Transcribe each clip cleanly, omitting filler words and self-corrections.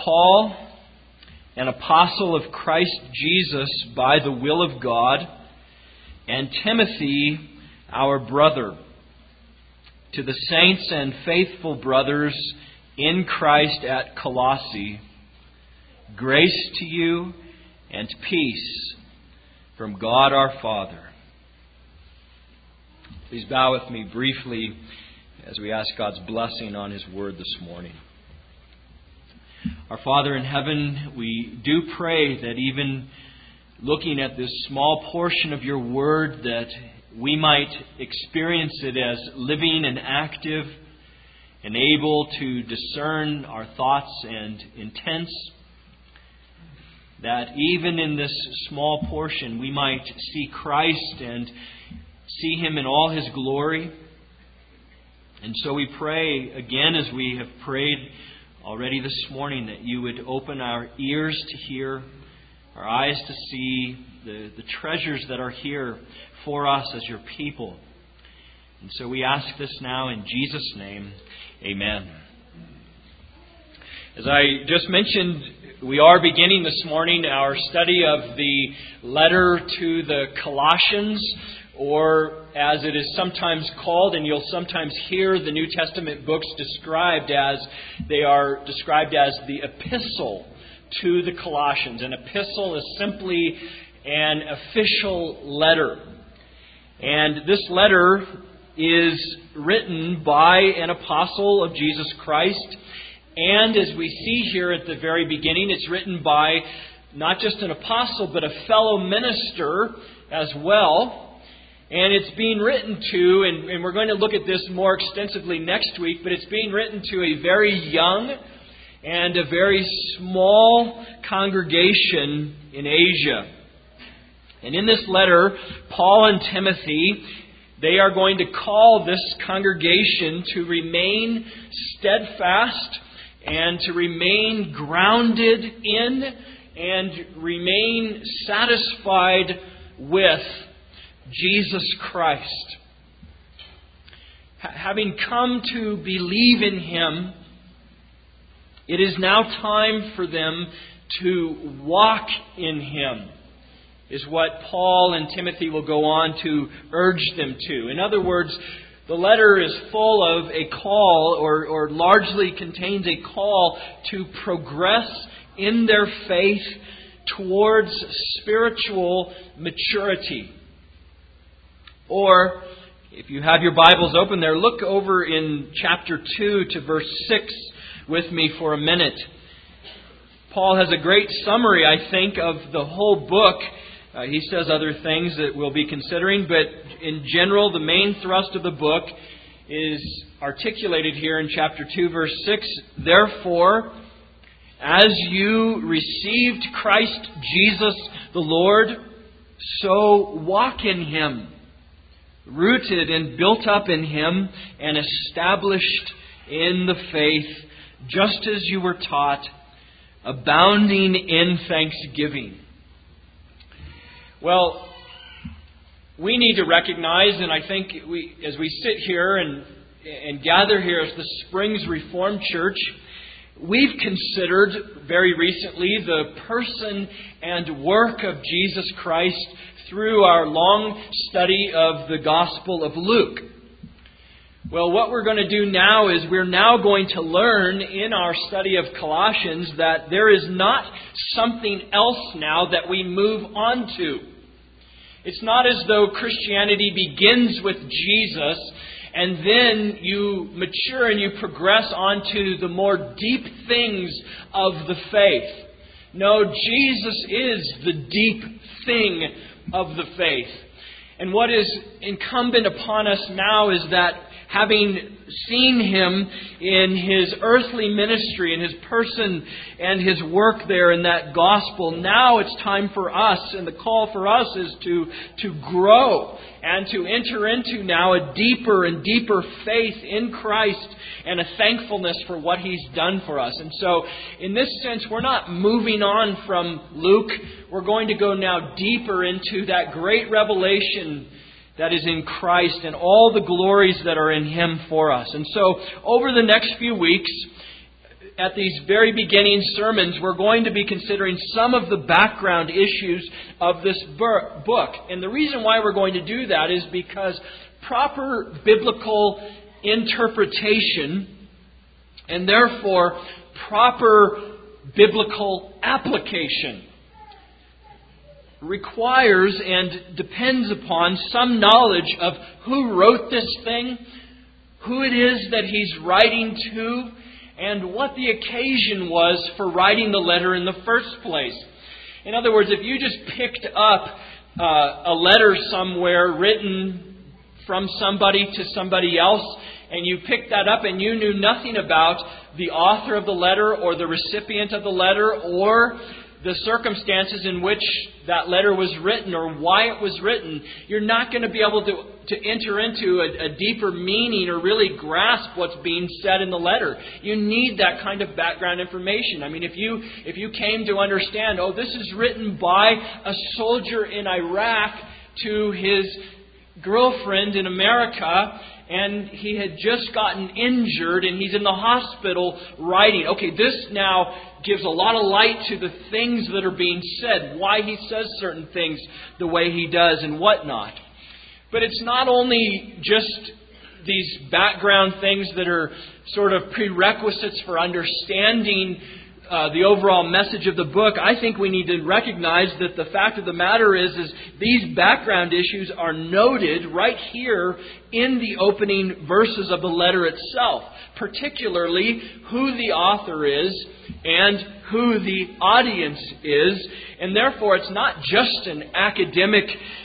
Paul, an apostle of Christ Jesus by the will of God, and Timothy, our brother, to the saints and faithful brothers in Christ at Colossae, grace to you and peace from God our Father. Please bow with me briefly as we ask God's blessing on His Word this morning. Our Father in heaven, we do pray that even looking at this small portion of your Word, that we might experience it as living and active and able to discern our thoughts and intents. That even in this small portion we might see Christ and see Him in all His glory. And so we pray again, as we have prayed already this morning, that you would open our ears to hear, our eyes to see the treasures that are here for us as your people. And so we ask this now in Jesus' name. Amen. As I just mentioned, we are beginning this morning our study of the letter to the Colossians, or as it is sometimes called, and you'll sometimes hear the New Testament books described as, they are described as the epistle to the Colossians. An epistle is simply an official letter. And this letter is written by an apostle of Jesus Christ. And as we see here at the very beginning, it's written by not just an apostle, but a fellow minister as well. And it's being written to, and we're going to look at this more extensively next week, but it's being written to a very young and a very small congregation in Asia. And in this letter, Paul and Timothy, they are going to call this congregation to remain steadfast and to remain grounded in and remain satisfied with Jesus Christ. Having come to believe in Him, it is now time for them to walk in Him, is what Paul and Timothy will go on to urge them to. In other words, the letter is full of a call, or largely contains a call to progress in their faith towards spiritual maturity. Or, if you have your Bibles open there, look over in chapter 2 to verse 6 with me for a minute. Paul has a great summary, I think, of the whole book. He says other things that we'll be considering, but in general, the main thrust of the book is articulated here in chapter 2, verse 6. Therefore, as you received Christ Jesus the Lord, so walk in Him, rooted and built up in Him and established in the faith, just as you were taught, abounding in thanksgiving. Well, we need to recognize, and I think as we sit here and gather here as the Springs Reformed Church, we've considered very recently the person and work of Jesus Christ through our long study of the Gospel of Luke. Well, what we're going to do now is we're now going to learn in our study of Colossians that there is not something else now that we move on to. It's not as though Christianity begins with Jesus and then you mature and you progress on to the more deep things of the faith. No, Jesus is the deep thing of the faith. And what is incumbent upon us now is that, having seen Him in His earthly ministry, in His person and His work there in that gospel, now it's time for us, and the call for us is to grow and to enter into now a deeper and deeper faith in Christ and a thankfulness for what He's done for us. And so, in this sense, we're not moving on from Luke. We're going to go now deeper into that great revelation that is in Christ and all the glories that are in Him for us. And so, over the next few weeks, at these very beginning sermons, we're going to be considering some of the background issues of this book. And the reason why we're going to do that is because proper biblical interpretation and therefore proper biblical application requires and depends upon some knowledge of who wrote this thing, who it is that he's writing to, and what the occasion was for writing the letter in the first place. In other words, if you just picked up a letter somewhere written from somebody to somebody else, and you picked that up and you knew nothing about the author of the letter or the recipient of the letter or the circumstances in which that letter was written or why it was written, you're not going to be able to enter into a deeper meaning or really grasp what's being said in the letter. You need that kind of background information. I mean, if you came to understand, this is written by a soldier in Iraq to his girlfriend in America, and he had just gotten injured and he's in the hospital writing. Okay, this now gives a lot of light to the things that are being said, why he says certain things the way he does and whatnot. But it's not only just these background things that are sort of prerequisites for understanding the overall message of the book. I think we need to recognize that the fact of the matter is these background issues are noted right here in the opening verses of the letter itself, particularly who the author is and who the audience is. And therefore, it's not just an academic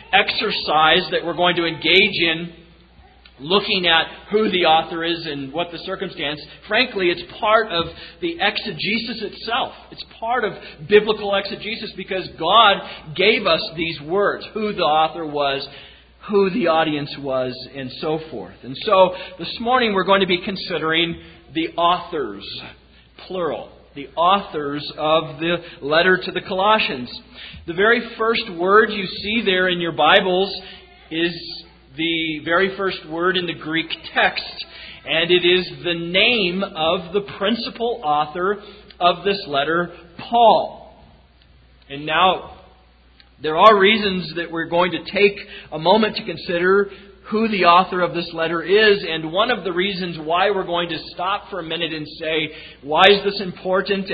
exercise that we're going to engage in, looking at who the author is and what the circumstance. Frankly, it's part of the exegesis itself. It's part of biblical exegesis because God gave us these words, who the author was, who the audience was, and so forth. And so this morning we're going to be considering the authors, plural. The authors of the letter to the Colossians. The very first word you see there in your Bibles is the very first word in the Greek text, and it is the name of the principal author of this letter, Paul. And now, there are reasons that we're going to take a moment to consider who the author of this letter is, and one of the reasons why we're going to stop for a minute and say, why is this important,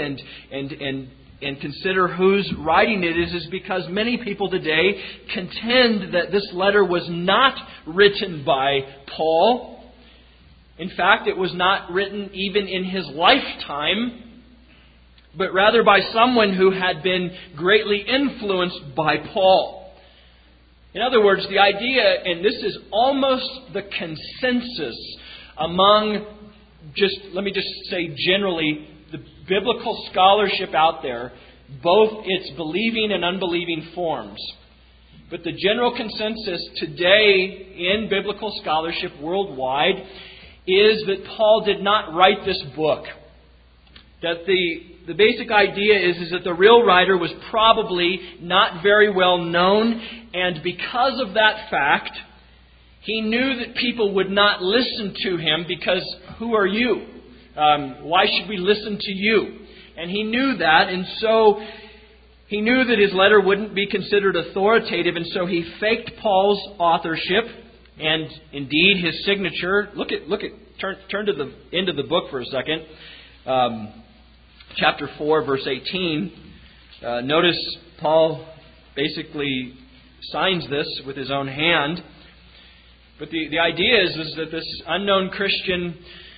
and consider who's writing it is because many people today contend that this letter was not written by Paul. In fact, it was not written even in his lifetime, but rather by someone who had been greatly influenced by Paul. In other words, the idea, and this is almost the consensus among let me just say generally, the biblical scholarship out there, both its believing and unbelieving forms. But the general consensus today in biblical scholarship worldwide is that Paul did not write this book. That the basic idea is that the real writer was probably not very well known, and because of that fact, he knew that people would not listen to him because who are you? Why should we listen to you? And he knew that, and so he knew that his letter wouldn't be considered authoritative, and so he faked Paul's authorship and indeed his signature. Turn to the end of the book for a second. Chapter 4, verse 18. Notice Paul basically signs this with his own hand. But the idea is that this unknown Christian,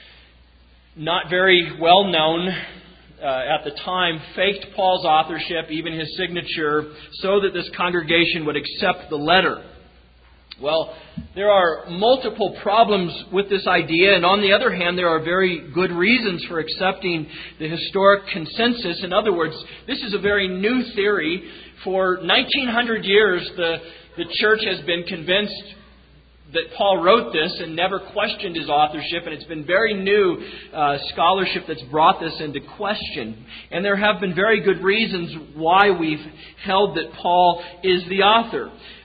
not very well known at the time, faked Paul's authorship, even his signature, so that this congregation would accept the letter. Well, there are multiple problems with this idea, and on the other hand, there are very good reasons for accepting the historic consensus. In other words, this is a very new theory. For 1900 years, the church has been convinced that Paul wrote this and never questioned his authorship, and it's been very new scholarship that's brought this into question. And there have been very good reasons why we've held that Paul is the author.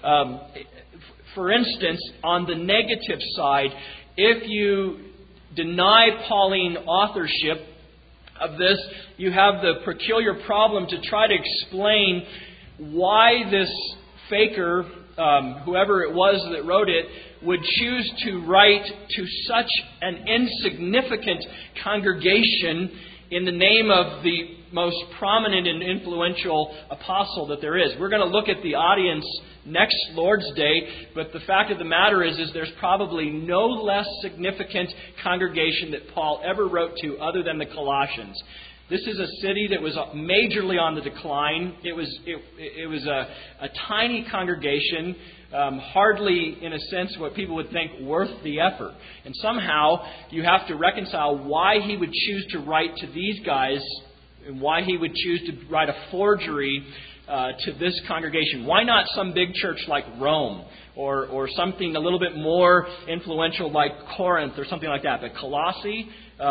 For instance, on the negative side, if you deny Pauline authorship, of this, you have the peculiar problem to try to explain why this faker, whoever it was that wrote it, would choose to write to such an insignificant congregation in the name of the most prominent and influential apostle that there is. We're going to look at the audience next Lord's Day, but the fact of the matter is there's probably no less significant congregation that Paul ever wrote to other than the Colossians. This is a city that was majorly on the decline. It was a tiny congregation, hardly, in a sense, what people would think worth the effort. And somehow you have to reconcile why he would choose to write to these guys and why he would choose to write a forgery to this congregation. Why not some big church like Rome or something a little bit more influential like Corinth or something like that? But Colossae,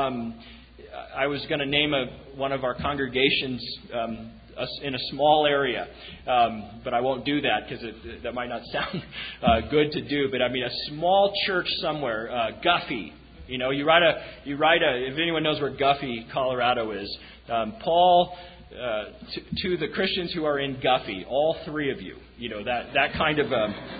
I was going to name one of our congregations in a small area, but I won't do that because that might not sound good to do. But I mean, a small church somewhere, Guffey. You write a. If anyone knows where Guffey, Colorado is, Paul to the Christians who are in Guffey, all three of you. That kind of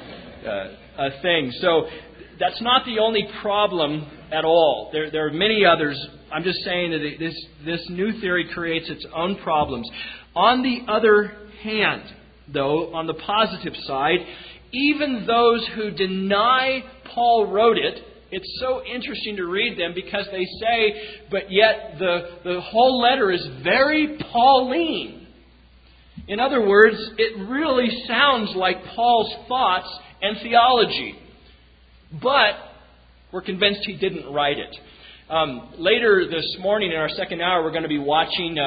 a thing. So that's not the only problem at all. There are many others. I'm just saying that this new theory creates its own problems. On the other hand, though, on the positive side, even those who deny Paul wrote it, it's so interesting to read them because they say, but yet the whole letter is very Pauline. In other words, it really sounds like Paul's thoughts and theology. But we're convinced he didn't write it. Later this morning in our second hour, we're going to be watching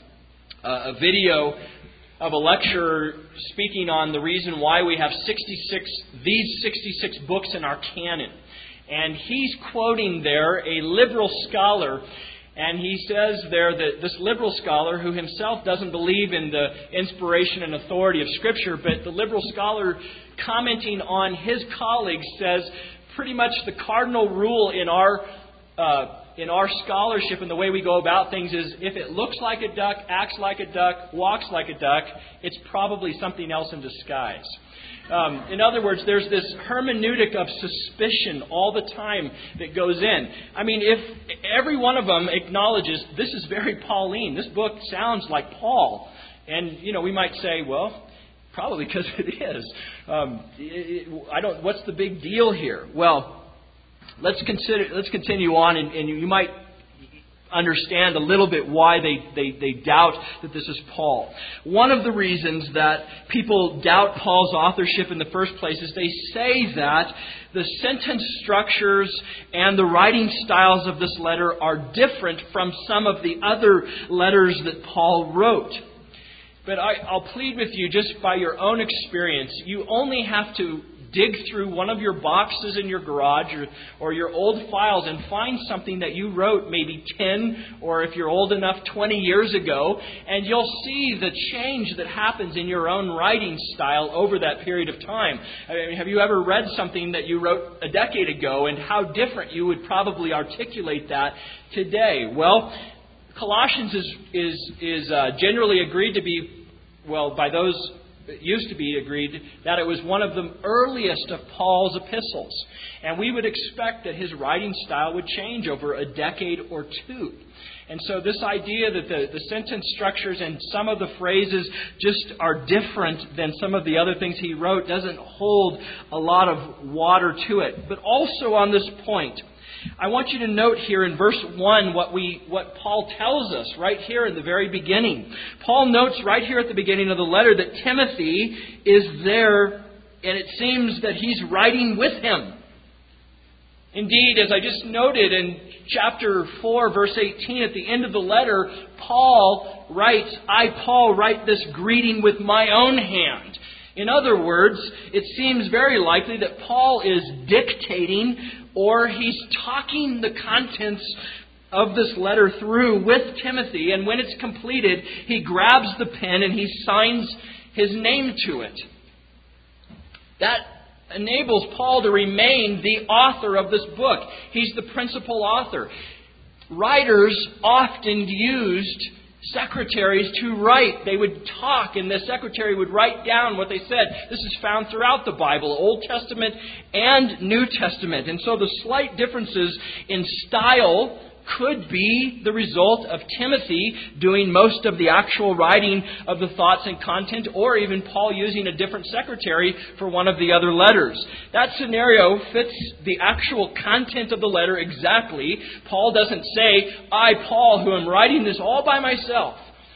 a video of a lecturer speaking on the reason why we have these 66 books in our canon. And he's quoting there a liberal scholar, and he says there that this liberal scholar, who himself doesn't believe in the inspiration and authority of Scripture, but the liberal scholar commenting on his colleagues says pretty much the cardinal rule in our scholarship and the way we go about things is if it looks like a duck, acts like a duck, walks like a duck, it's probably something else in disguise. In other words, there's this hermeneutic of suspicion all the time that goes in. I mean, if every one of them acknowledges this is very Pauline, this book sounds like Paul, and we might say, well, probably because it is. What's the big deal here? Well, let's continue on, and you might understand a little bit why they doubt that this is Paul. One of the reasons that people doubt Paul's authorship in the first place is they say that the sentence structures and the writing styles of this letter are different from some of the other letters that Paul wrote. But I'll plead with you, just by your own experience, you only have to dig through one of your boxes in your garage or your old files and find something that you wrote maybe 10 or if you're old enough 20 years ago, and you'll see the change that happens in your own writing style over that period of time. I mean, have you ever read something that you wrote a decade ago and how different you would probably articulate that today? Well, Colossians is generally agreed to be, well, by those it used to be agreed that it was one of the earliest of Paul's epistles. And we would expect that his writing style would change over a decade or two. And so this idea that the sentence structures and some of the phrases just are different than some of the other things he wrote doesn't hold a lot of water to it. But also on this point, I want you to note here in verse 1 what Paul tells us right here in the very beginning. Paul notes right here at the beginning of the letter that Timothy is there, and it seems that he's writing with him. Indeed, as I just noted in chapter 4, verse 18, at the end of the letter, Paul writes, I, Paul, write this greeting with my own hand. In other words, it seems very likely that Paul is dictating or he's talking the contents of this letter through with Timothy, and when it's completed, he grabs the pen and he signs his name to it. That enables Paul to remain the author of this book. He's the principal author. writers often used secretaries to write. They would talk, and the secretary would write down what they said. This is found throughout the Bible, Old Testament and New Testament. And so the slight differences in style could be the result of Timothy doing most of the actual writing of the thoughts and content, or even Paul using a different secretary for one of the other letters. That scenario fits the actual content of the letter exactly. Paul doesn't say, I, Paul, who am writing this all by myself.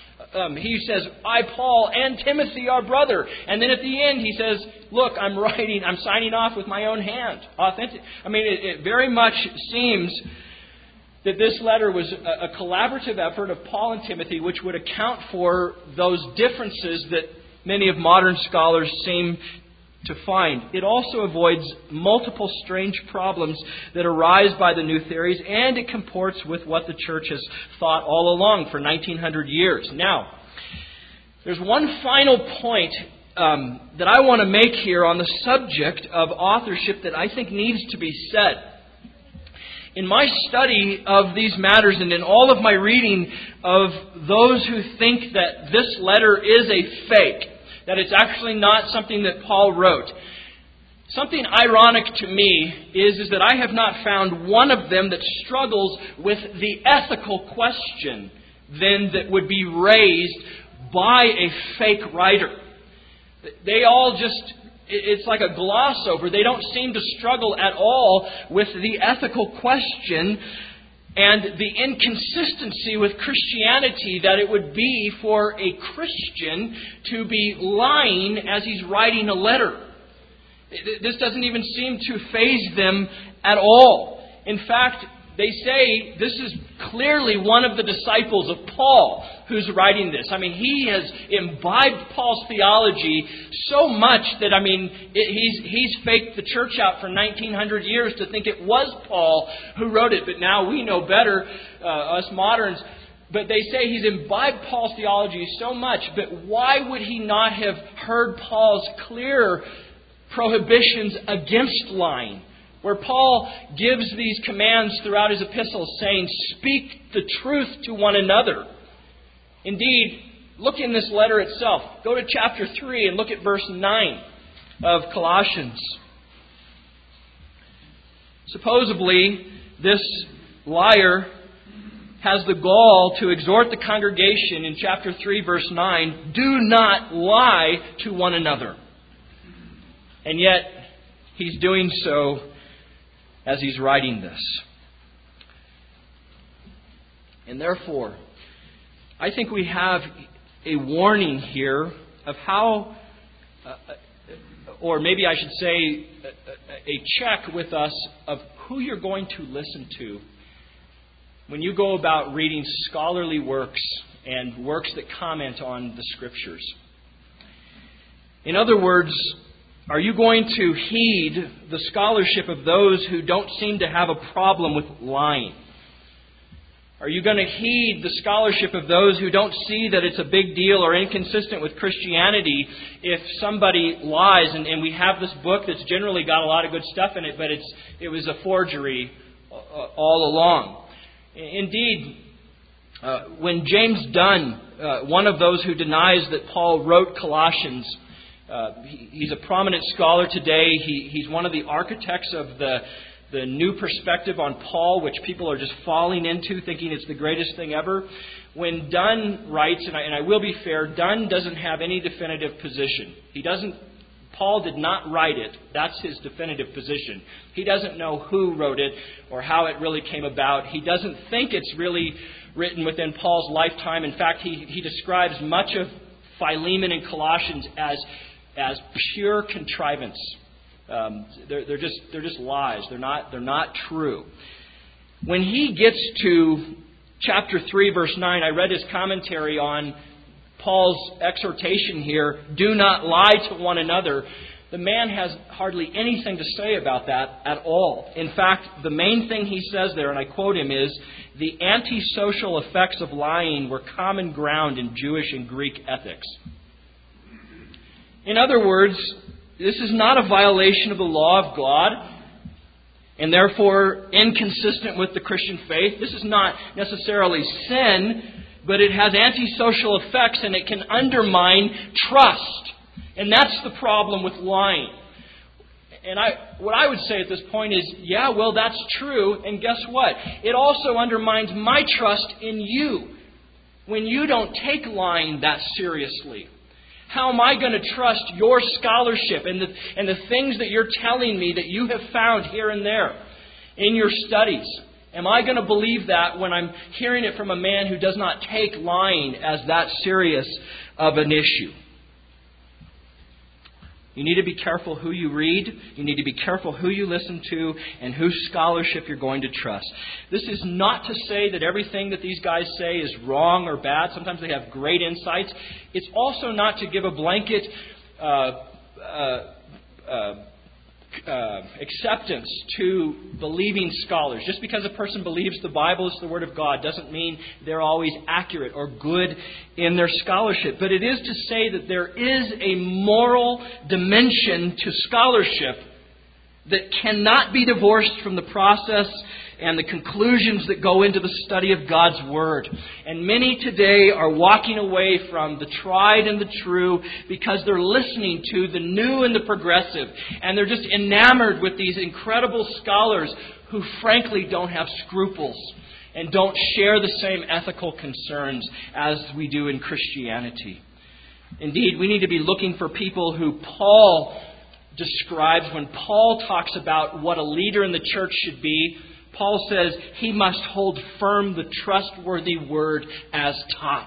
He says, I, Paul, and Timothy, our brother. And then at the end he says, look, I'm signing off with my own hand. Authentic. It very much seems that this letter was a collaborative effort of Paul and Timothy, which would account for those differences that many of modern scholars seem to find. It also avoids multiple strange problems that arise by the new theories, and it comports with what the church has thought all along for 1900 years. Now, there's one final point that I want to make here on the subject of authorship that I think needs to be said. In my study of these matters and in all of my reading of those who think that this letter is a fake, that it's actually not something that Paul wrote, something ironic to me is that I have not found one of them that struggles with the ethical question then that would be raised by a fake writer. They all just... It's like a gloss over. They don't seem to struggle at all with the ethical question and the inconsistency with Christianity that it would be for a Christian to be lying as he's writing a letter. This doesn't even seem to faze them at all. In fact, they say this is clearly one of the disciples of Paul who's writing this. He has imbibed Paul's theology so much that, he's faked the church out for 1900 years to think it was Paul who wrote it. But now we know better, us moderns. But they say he's imbibed Paul's theology so much. But why would he not have heard Paul's clear prohibitions against lying? Where Paul gives these commands throughout his epistles saying, speak the truth to one another. Indeed, look in this letter itself. Go to chapter 3 and look at verse 9 of Colossians. Supposedly, this liar has the gall to exhort the congregation in chapter 3, verse 9, do not lie to one another. And yet, he's doing so as he's writing this. And therefore, I think we have a warning here of how, or maybe I should say, a check with us of who you're going to listen to when you go about reading scholarly works and works that comment on the Scriptures. In other words, are you going to heed the scholarship of those who don't seem to have a problem with lying? Are you going to heed the scholarship of those who don't see that it's a big deal or inconsistent with Christianity if somebody lies? And we have this book that's generally got a lot of good stuff in it, but it was a forgery all along. Indeed, when James Dunn, one of those who denies that Paul wrote Colossians, he's a prominent scholar today. He's one of the architects of the new perspective on Paul, which people are just falling into, thinking it's the greatest thing ever. When Dunn writes, and I will be fair, Dunn doesn't have any definitive position. Paul did not write it. That's his definitive position. He doesn't know who wrote it or how it really came about. He doesn't think it's really written within Paul's lifetime. In fact, he describes much of Philemon and Colossians as pure contrivance. They're just lies. They're not true. When he gets to chapter 3, verse 9, I read his commentary on Paul's exhortation here, do not lie to one another. The man has hardly anything to say about that at all. In fact, the main thing he says there, and I quote him, is the antisocial effects of lying were common ground in Jewish and Greek ethics. In other words, this is not a violation of the law of God. and therefore inconsistent with the Christian faith. This is not necessarily sin, but it has antisocial effects and it can undermine trust. And that's the problem with lying. And what I would say at this point is, yeah, well, that's true. And guess what? It also undermines my trust in you when you don't take lying that seriously. How am I going to trust your scholarship and the things that you're telling me that you have found here and there in your studies? Am I going to believe that when I'm hearing it from a man who does not take lying as that serious of an issue? You need to be careful who you read. You need to be careful who you listen to and whose scholarship you're going to trust. This is not to say that everything that these guys say is wrong or bad. Sometimes they have great insights. It's also not to give a blanket acceptance to believing scholars. Just because a person believes the Bible is the Word of God doesn't mean they're always accurate or good in their scholarship. But it is to say that there is a moral dimension to scholarship that cannot be divorced from the process and the conclusions that go into the study of God's Word. And many today are walking away from the tried and the true because they're listening to the new and the progressive. And they're just enamored with these incredible scholars who frankly don't have scruples and don't share the same ethical concerns as we do in Christianity. Indeed, we need to be looking for people who Paul describes when Paul talks about what a leader in the church should be. Paul says he must hold firm the trustworthy word as taught.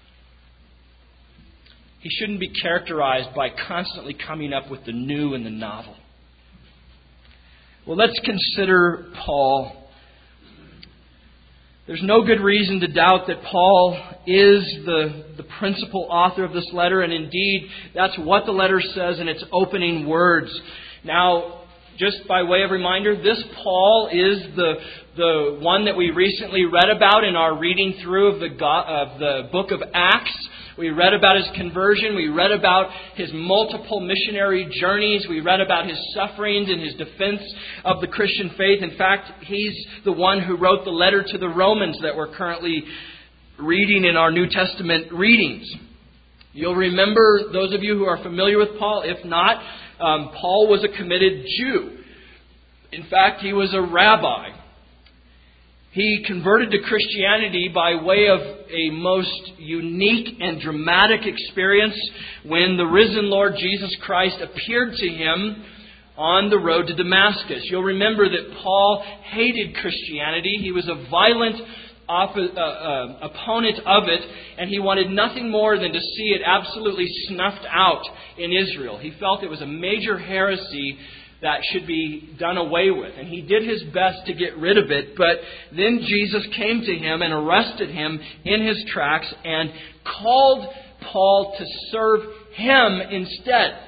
He shouldn't be characterized by constantly coming up with the new and the novel. Well, let's consider Paul. There's no good reason to doubt that Paul is the principal author of this letter, and indeed, that's what the letter says in its opening words. Now, just by way of reminder, this Paul is the one that we recently read about in our reading through of the book of Acts. We read about his conversion. We read about his multiple missionary journeys. We read about his sufferings and his defense of the Christian faith. In fact, he's the one who wrote the letter to the Romans that we're currently reading in our New Testament readings. You'll remember, those of you who are familiar with Paul, if not, Paul was a committed Jew. In fact, he was a rabbi. He converted to Christianity by way of a most unique and dramatic experience when the risen Lord Jesus Christ appeared to him on the road to Damascus. You'll remember that Paul hated Christianity. He was a violent opponent of it, and he wanted nothing more than to see it absolutely snuffed out in Israel. He felt it was a major heresy that should be done away with. And he did his best to get rid of it, but then Jesus came to him and arrested him in his tracks and called Paul to serve him instead.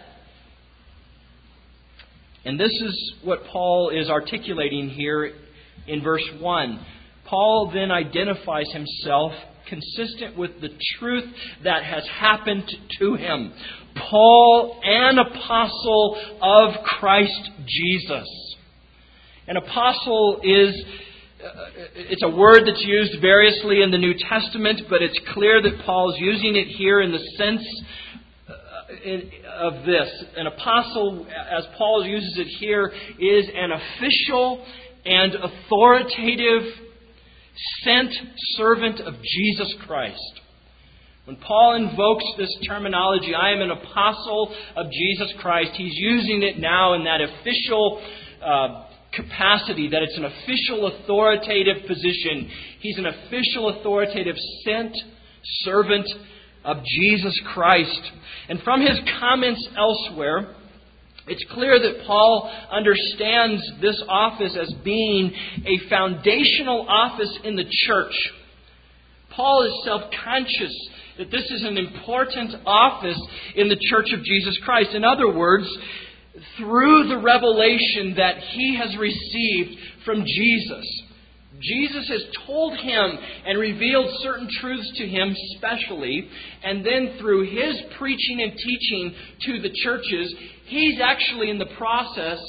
And this is what Paul is articulating here in verse 1. Paul then identifies himself consistent with the truth that has happened to him. Paul, an apostle of Christ Jesus. An apostle it's a word that's used variously in the New Testament, but it's clear that Paul's using it here in the sense of this. An apostle, as Paul uses it here, is an official and authoritative sent servant of Jesus Christ. When Paul invokes this terminology, I am an apostle of Jesus Christ, he's using it now in that official capacity, that it's an official authoritative position. He's an official authoritative sent servant of Jesus Christ. And from his comments elsewhere, it's clear that Paul understands this office as being a foundational office in the church. Paul is self-conscious that this is an important office in the church of Jesus Christ. In other words, through the revelation that he has received from Jesus, Jesus has told him and revealed certain truths to him specially, and then through his preaching and teaching to the churches, he's actually in the process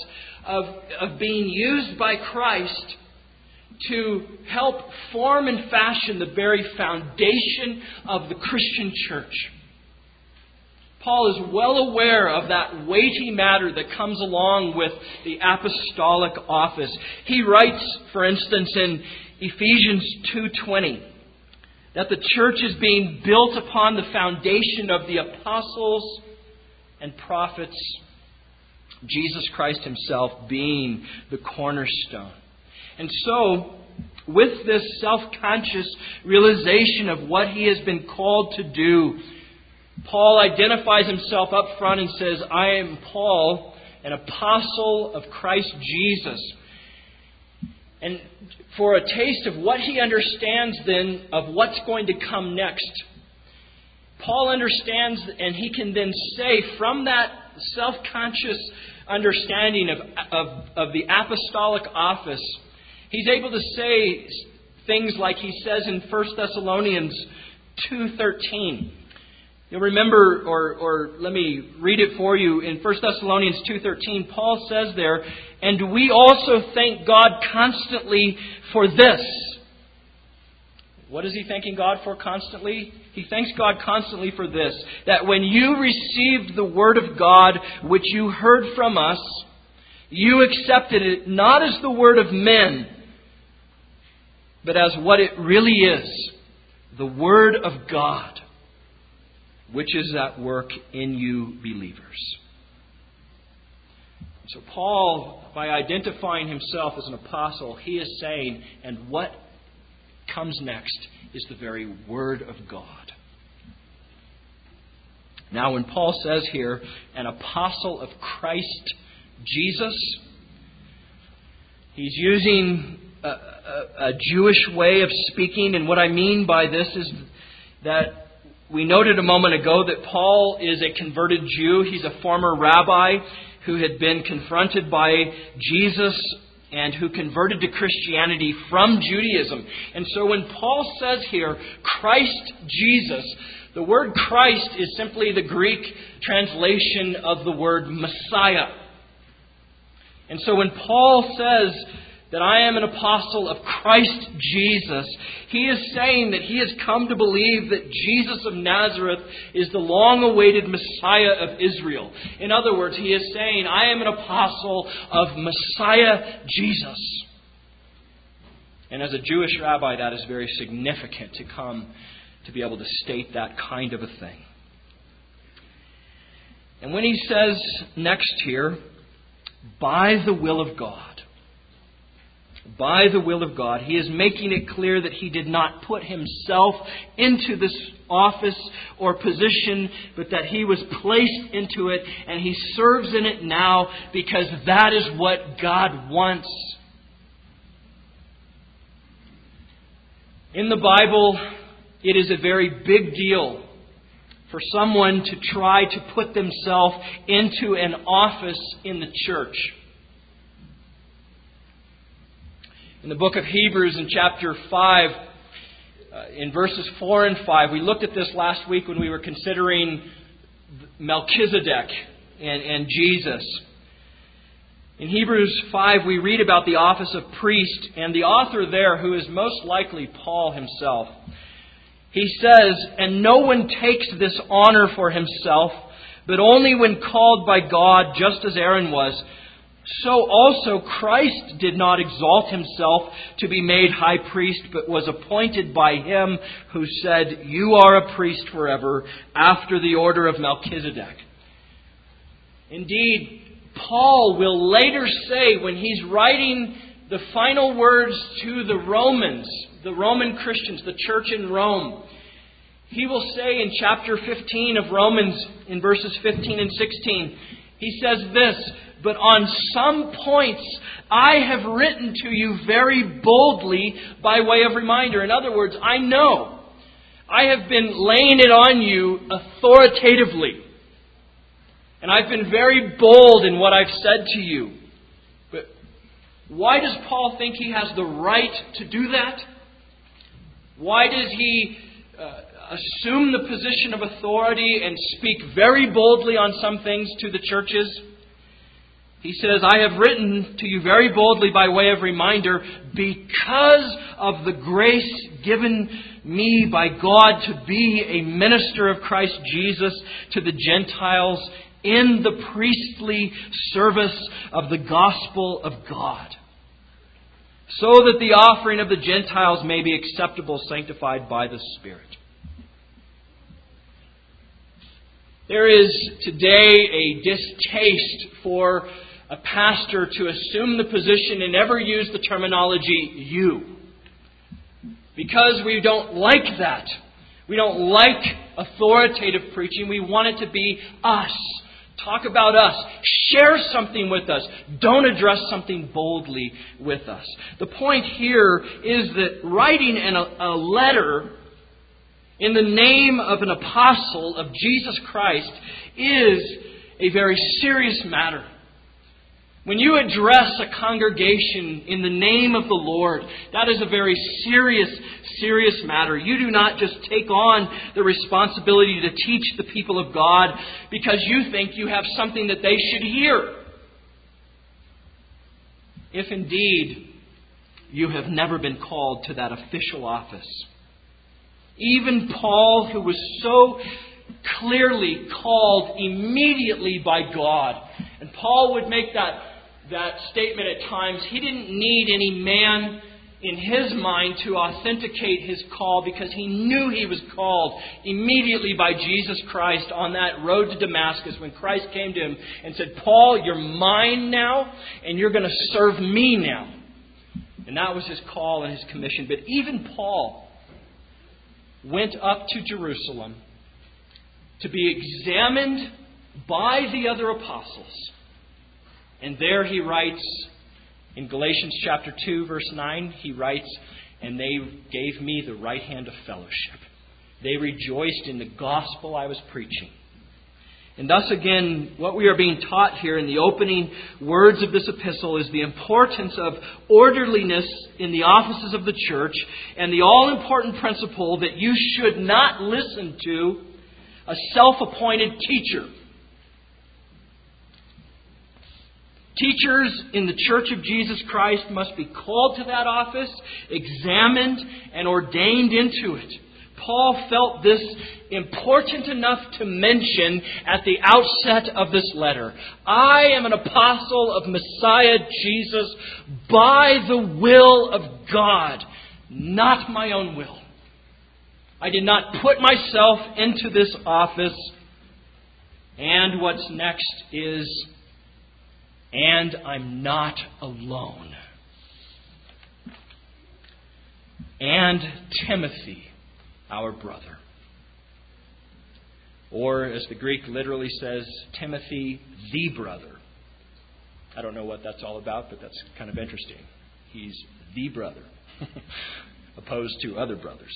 of being used by Christ to help form and fashion the very foundation of the Christian church. Paul is well aware of that weighty matter that comes along with the apostolic office. He writes, for instance, in Ephesians 2:20, that the church is being built upon the foundation of the apostles and prophets, Jesus Christ Himself being the cornerstone. And so, with this self-conscious realization of what he has been called to do, Paul identifies himself up front and says, I am Paul, an apostle of Christ Jesus. And for a taste of what he understands then of what's going to come next, Paul understands, and he can then say from that self-conscious understanding of the apostolic office, he's able to say things like he says in 1 Thessalonians 2:13. You'll remember, or let me read it for you. In 1 Thessalonians 2:13, Paul says there, and we also thank God constantly for this. What is he thanking God for constantly? He thanks God constantly for this, that when you received the Word of God, which you heard from us, you accepted it not as the word of men, but as what it really is, the Word of God, which is at work in you believers. So Paul, by identifying himself as an apostle, he is saying, and what comes next is the very Word of God. Now, when Paul says here, an apostle of Christ Jesus, he's using a Jewish way of speaking, and what I mean by this is that we noted a moment ago that Paul is a converted Jew. He's a former rabbi who had been confronted by Jesus and who converted to Christianity from Judaism. And so when Paul says here, Christ Jesus, the word Christ is simply the Greek translation of the word Messiah. And so when Paul says that I am an apostle of Christ Jesus, he is saying that he has come to believe that Jesus of Nazareth is the long-awaited Messiah of Israel. In other words, he is saying, I am an apostle of Messiah Jesus. And as a Jewish rabbi, that is very significant to come to be able to state that kind of a thing. And when he says next here, by the will of God, by the will of God, he is making it clear that he did not put himself into this office or position, but that he was placed into it and he serves in it now because that is what God wants. In the Bible, it is a very big deal for someone to try to put themselves into an office in the church. In the book of Hebrews in chapter 5, in verses 4 and 5, we looked at this last week when we were considering Melchizedek and Jesus. In Hebrews 5, we read about the office of priest, and the author there, who is most likely Paul himself, he says, and no one takes this honor for himself, but only when called by God, just as Aaron was. So also Christ did not exalt himself to be made high priest, but was appointed by him who said, you are a priest forever, after the order of Melchizedek. Indeed, Paul will later say, when he's writing the final words to the Romans, the Roman Christians, the church in Rome, he will say in chapter 15 of Romans, in verses 15 and 16, he says this, but on some points I have written to you very boldly by way of reminder. In other words, I know I have been laying it on you authoritatively. And I've been very bold in what I've said to you. But why does Paul think he has the right to do that? Why does he assume the position of authority and speak very boldly on some things to the churches? He says, I have written to you very boldly by way of reminder, because of the grace given me by God to be a minister of Christ Jesus to the Gentiles in the priestly service of the gospel of God, so that the offering of the Gentiles may be acceptable, sanctified by the Spirit. There is today a distaste for a pastor to assume the position and never use the terminology you. Because we don't like that. We don't like authoritative preaching. We want it to be us. Talk about us. Share something with us. Don't address something boldly with us. The point here is that writing a letter in the name of an apostle of Jesus Christ is a very serious matter. When you address a congregation in the name of the Lord, that is a very serious matter. You do not just take on the responsibility to teach the people of God because you think you have something that they should hear. If indeed you have never been called to that official office. Even Paul, who was so clearly called immediately by God, and Paul would make that statement at times. He didn't need any man in his mind to authenticate his call because he knew he was called immediately by Jesus Christ on that road to Damascus when Christ came to him and said, Paul, you're mine now and you're going to serve me now. And that was his call and his commission. But even Paul went up to Jerusalem to be examined by the other apostles. And there he writes, in Galatians chapter 2, verse 9, he writes, and they gave me the right hand of fellowship. They rejoiced in the gospel I was preaching. And thus again, what we are being taught here in the opening words of this epistle is the importance of orderliness in the offices of the church and the all-important principle that you should not listen to a self-appointed teacher. Teachers in the Church of Jesus Christ must be called to that office, examined, and ordained into it. Paul felt this important enough to mention at the outset of this letter. I am an apostle of Messiah Jesus by the will of God, not my own will. I did not put myself into this office. And what's next is, and I'm not alone. And Timothy, our brother. Or, as the Greek literally says, Timothy, the brother. I don't know what that's all about, but that's kind of interesting. He's the brother, opposed to other brothers.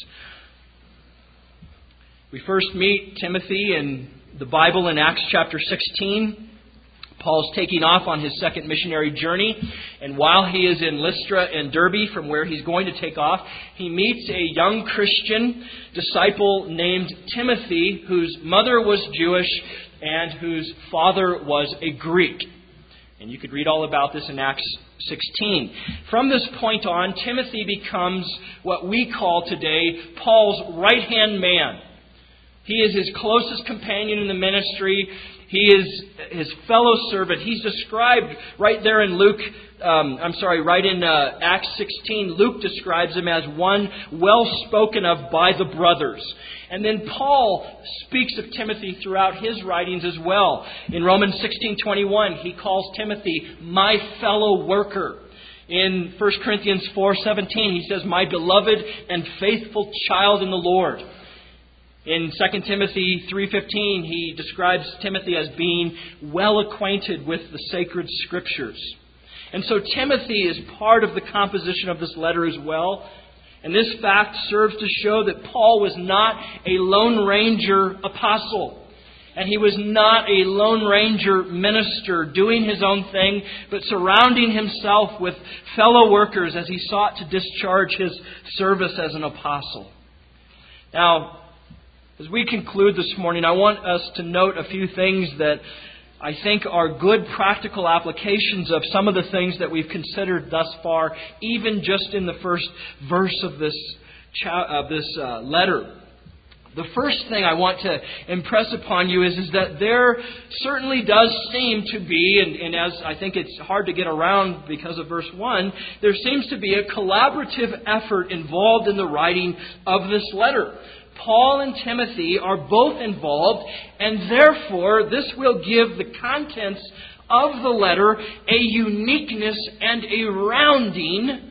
We first meet Timothy in the Bible in Acts chapter 16. Paul's taking off on his second missionary journey, and while he is in Lystra and Derbe, from where he's going to take off, he meets a young Christian disciple named Timothy, whose mother was Jewish and whose father was a Greek. And you could read all about this in Acts 16. From this point on, Timothy becomes what we call today Paul's right-hand man. He is his closest companion in the ministry. He is his fellow servant. He's described right there in Acts 16. Luke describes him as one well spoken of by the brothers. And then Paul speaks of Timothy throughout his writings as well. In Romans 16:21, he calls Timothy my fellow worker. In 1 Corinthians 4:17, he says, my beloved and faithful child in the Lord. In 2 Timothy 3:15, he describes Timothy as being well acquainted with the sacred Scriptures. And so Timothy is part of the composition of this letter as well. And this fact serves to show that Paul was not a Lone Ranger apostle. And he was not a Lone Ranger minister doing his own thing, but surrounding himself with fellow workers as he sought to discharge his service as an apostle. Now, as we conclude this morning, I want us to note a few things that I think, are good practical applications of some of the things that we've considered thus far, even just in the first verse of this letter. The first thing I want to impress upon you is that there certainly does seem to be, and as I think it's hard to get around because of verse 1, there seems to be a collaborative effort involved in the writing of this letter. Paul and Timothy are both involved, and therefore this will give the contents of the letter a uniqueness and a rounding,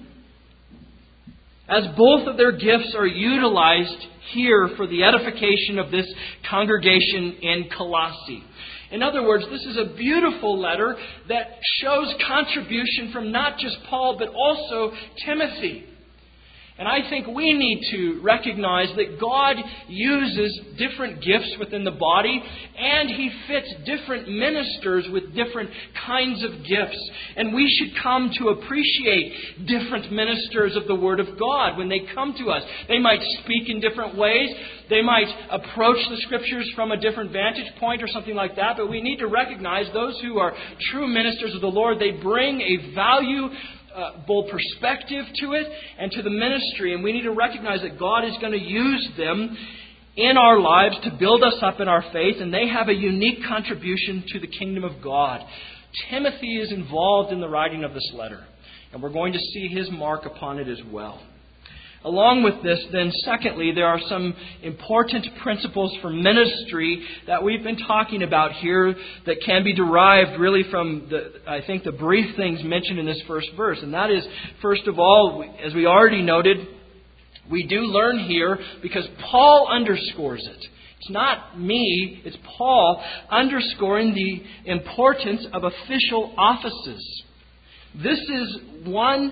as both of their gifts are utilized here for the edification of this congregation in Colossae. In other words, this is a beautiful letter that shows contribution from not just Paul, but also Timothy. And I think we need to recognize that God uses different gifts within the body, and He fits different ministers with different kinds of gifts. And we should come to appreciate different ministers of the Word of God when they come to us. They might speak in different ways. They might approach the Scriptures from a different vantage point or something like that. But we need to recognize those who are true ministers of the Lord. They bring a valuable perspective to it and to the ministry. And we need to recognize that God is going to use them in our lives to build us up in our faith. And they have a unique contribution to the kingdom of God. Timothy is involved in the writing of this letter. And we're going to see his mark upon it as well. Along with this, then, secondly, there are some important principles for ministry that we've been talking about here that can be derived really from, the brief things mentioned in this first verse. And that is, first of all, as we already noted, we do learn here because Paul underscores it. It's not me, it's Paul underscoring the importance of official offices. This is one...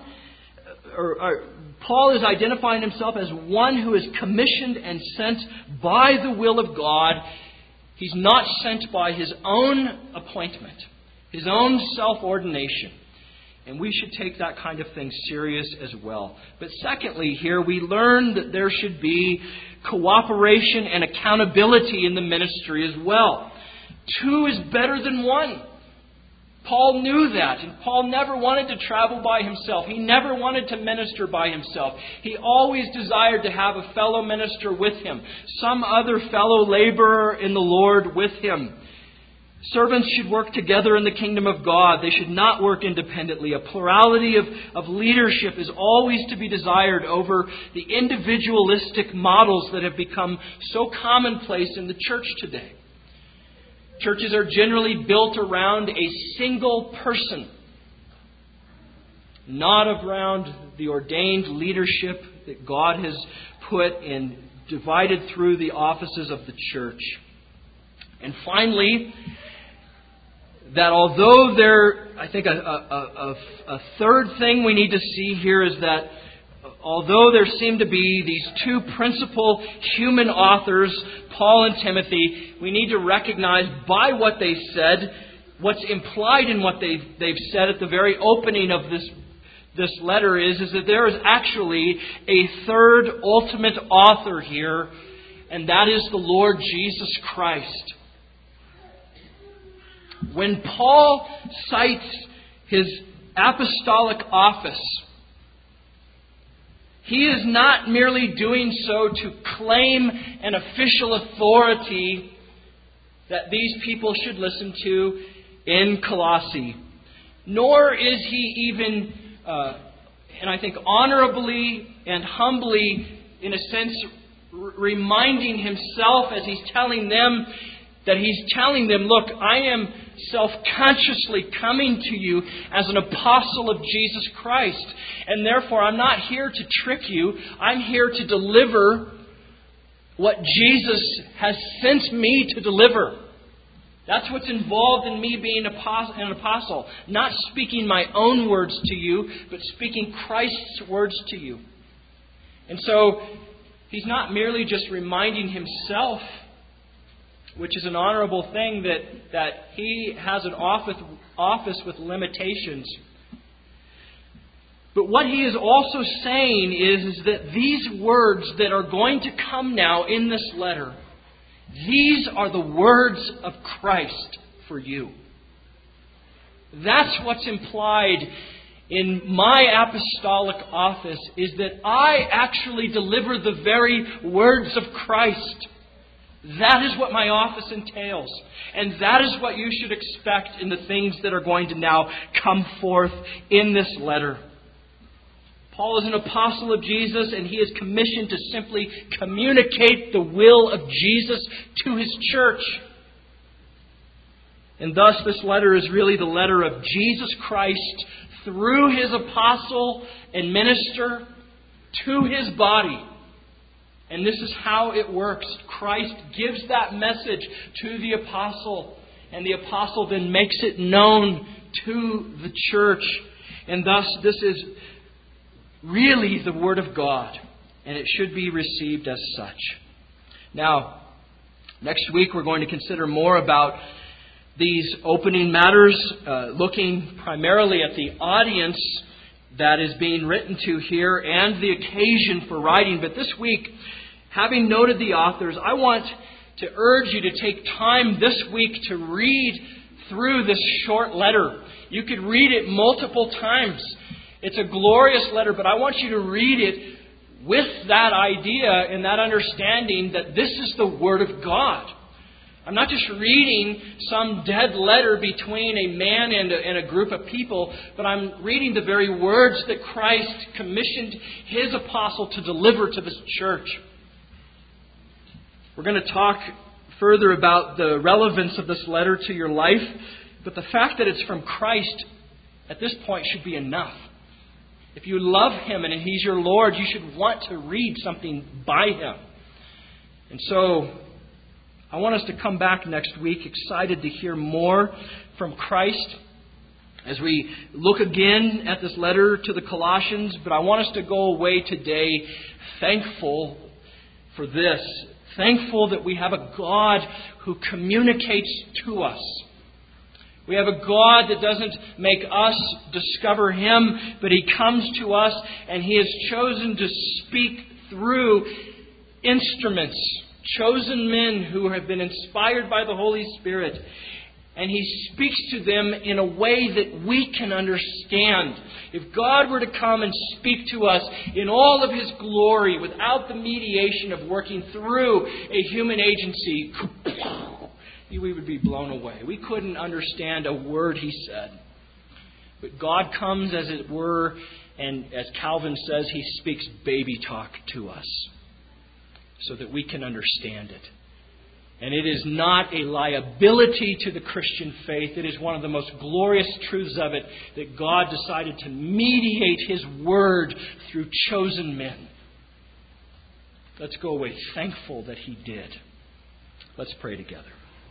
Paul is identifying himself as one who is commissioned and sent by the will of God. He's not sent by his own appointment, his own self-ordination. And we should take that kind of thing serious as well. But secondly, here we learn that there should be cooperation and accountability in the ministry as well. Two is better than one. Paul knew that, and Paul never wanted to travel by himself. He never wanted to minister by himself. He always desired to have a fellow minister with him, some other fellow laborer in the Lord with him. Servants should work together in the kingdom of God. They should not work independently. A plurality of leadership is always to be desired over the individualistic models that have become so commonplace in the church today. Churches are generally built around a single person, not around the ordained leadership that God has put and divided through the offices of the church. And finally, that although a third thing we need to see here is that although there seem to be these two principal human authors, Paul and Timothy, we need to recognize by what they said, what's implied in what they've said at the very opening of this letter is that there is actually a third ultimate author here, and that is the Lord Jesus Christ. When Paul cites his apostolic office, he is not merely doing so to claim an official authority that these people should listen to in Colossae. Nor is he even, and I think honorably and humbly, in a sense, reminding himself as he's telling them, look, I am self-consciously coming to you as an apostle of Jesus Christ. And therefore, I'm not here to trick you. I'm here to deliver what Jesus has sent me to deliver. That's what's involved in me being an apostle. Not speaking my own words to you, but speaking Christ's words to you. And so, he's not merely just reminding himself, which is an honorable thing, that he has an office with limitations. But what he is also saying is that these words that are going to come now in this letter, these are the words of Christ for you. That's what's implied in my apostolic office, is that I actually deliver the very words of Christ. That is what my office entails. And that is what you should expect in the things that are going to now come forth in this letter. Paul is an apostle of Jesus, and he is commissioned to simply communicate the will of Jesus to his church. And thus this letter is really the letter of Jesus Christ through his apostle and minister to his body. And this is how it works. Christ gives that message to the apostle, and the apostle then makes it known to the church. And thus this is really the Word of God, and it should be received as such. Now, next week we're going to consider more about these opening matters, looking primarily at the audience that is being written to here and the occasion for writing. But this week, having noted the authors, I want to urge you to take time this week to read through this short letter. You could read it multiple times. It's a glorious letter, but I want you to read it with that idea and that understanding that this is the Word of God. I'm not just reading some dead letter between a man and a group of people, but I'm reading the very words that Christ commissioned His apostle to deliver to this church. We're going to talk further about the relevance of this letter to your life, but the fact that it's from Christ at this point should be enough. If you love Him and He's your Lord, you should want to read something by Him. And so I want us to come back next week excited to hear more from Christ as we look again at this letter to the Colossians. But I want us to go away today thankful for this. Thankful that we have a God who communicates to us. We have a God that doesn't make us discover Him, but He comes to us and He has chosen to speak through instruments, chosen men who have been inspired by the Holy Spirit. And He speaks to them in a way that we can understand. If God were to come and speak to us in all of His glory without the mediation of working through a human agency, we would be blown away. We couldn't understand a word He said. But God comes, as it were, and as Calvin says, He speaks baby talk to us so that we can understand it. And it is not a liability to the Christian faith. It is one of the most glorious truths of it that God decided to mediate His Word through chosen men. Let's go away thankful that He did. Let's pray together.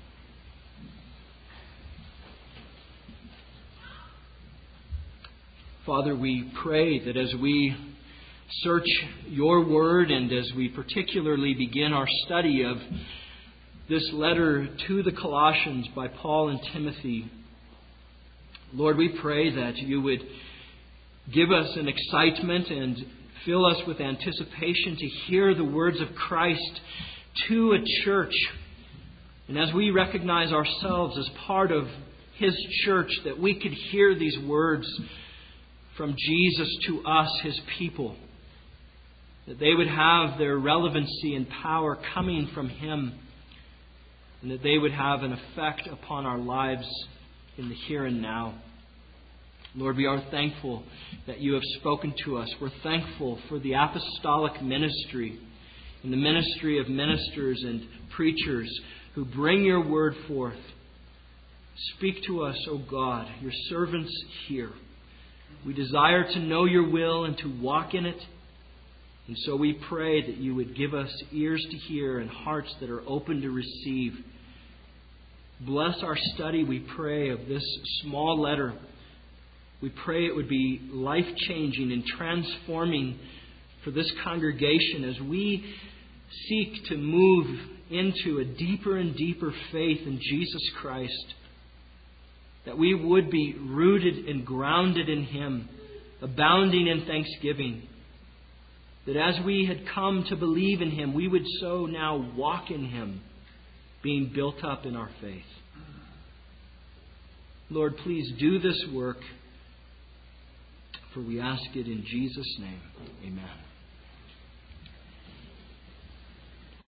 Father, we pray that as we search Your Word and as we particularly begin our study of this letter to the Colossians by Paul and Timothy, Lord, we pray that You would give us an excitement and fill us with anticipation to hear the words of Christ to a church. And as we recognize ourselves as part of His church, that we could hear these words from Jesus to us, His people. That they would have their relevancy and power coming from Him. And that they would have an effect upon our lives in the here and now. Lord, we are thankful that You have spoken to us. We're thankful for the apostolic ministry and the ministry of ministers and preachers who bring Your Word forth. Speak to us, O God, Your servants here. We desire to know Your will and to walk in it. And so we pray that You would give us ears to hear and hearts that are open to receive. Bless our study, we pray, of this small letter. We pray it would be life-changing and transforming for this congregation as we seek to move into a deeper and deeper faith in Jesus Christ. That we would be rooted and grounded in Him, abounding in thanksgiving. That as we had come to believe in Him, we would so now walk in Him, being built up in our faith. Lord, please do this work, for we ask it in Jesus' name. Amen.